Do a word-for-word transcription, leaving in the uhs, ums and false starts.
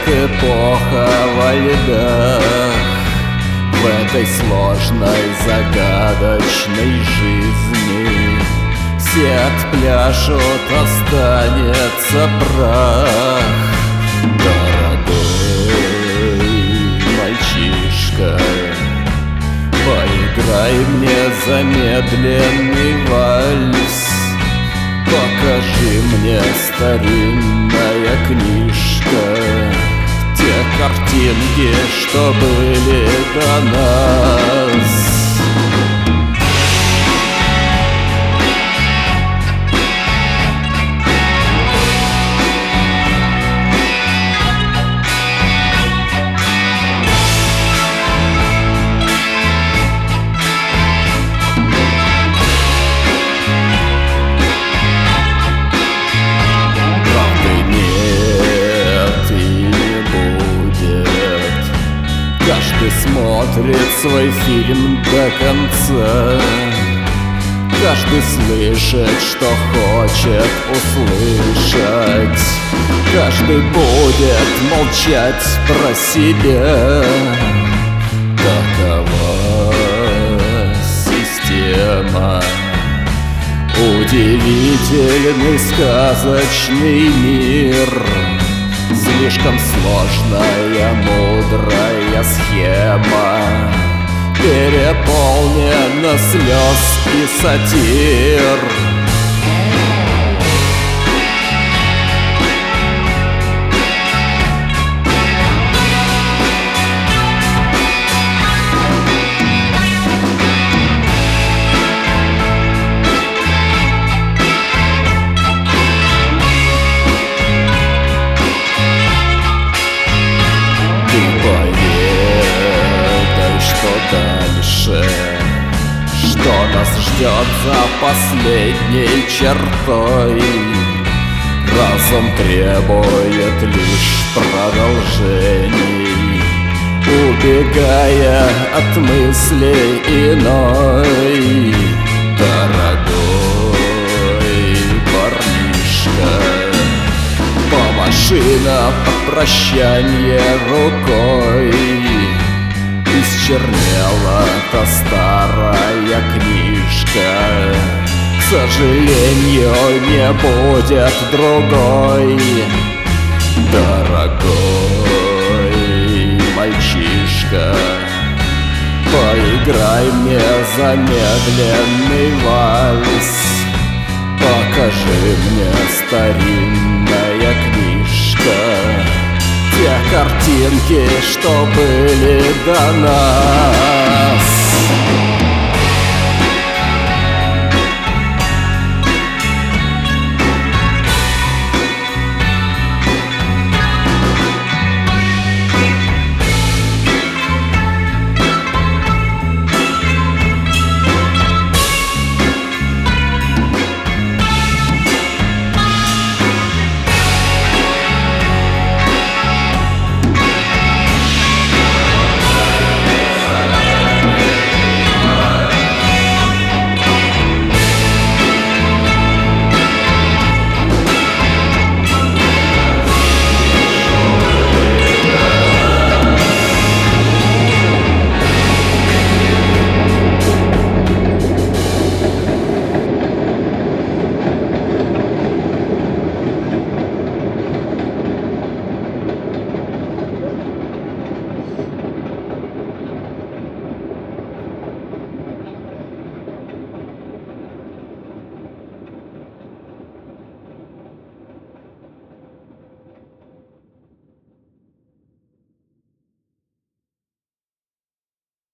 эпоха во льдах. В этой сложной, загадочной жизни все отпляшут, останется прах. Дорогой мальчишка, поиграй мне замедленный вальс. Покажи мне, старинная книжка, те картинки, что были до нас. Каждый смотрит свой фильм до конца, каждый слышит, что хочет услышать, каждый будет молчать про себя. Такова система, удивительный сказочный мир. Слишком сложная, мудрая схема, переполнена слез и сатир. Дальше, что нас ждет за последней чертой? Разум требует лишь продолжений, убегая от мыслей иной. Дорогой парнишка, помаши на прощанье рукой. Исчернела та старая книжка, к сожалению, не будет другой. Дорогой мальчишка, поиграй мне замедленный вальс. Покажи мне, старинная книжка, те картинки, что были до нас.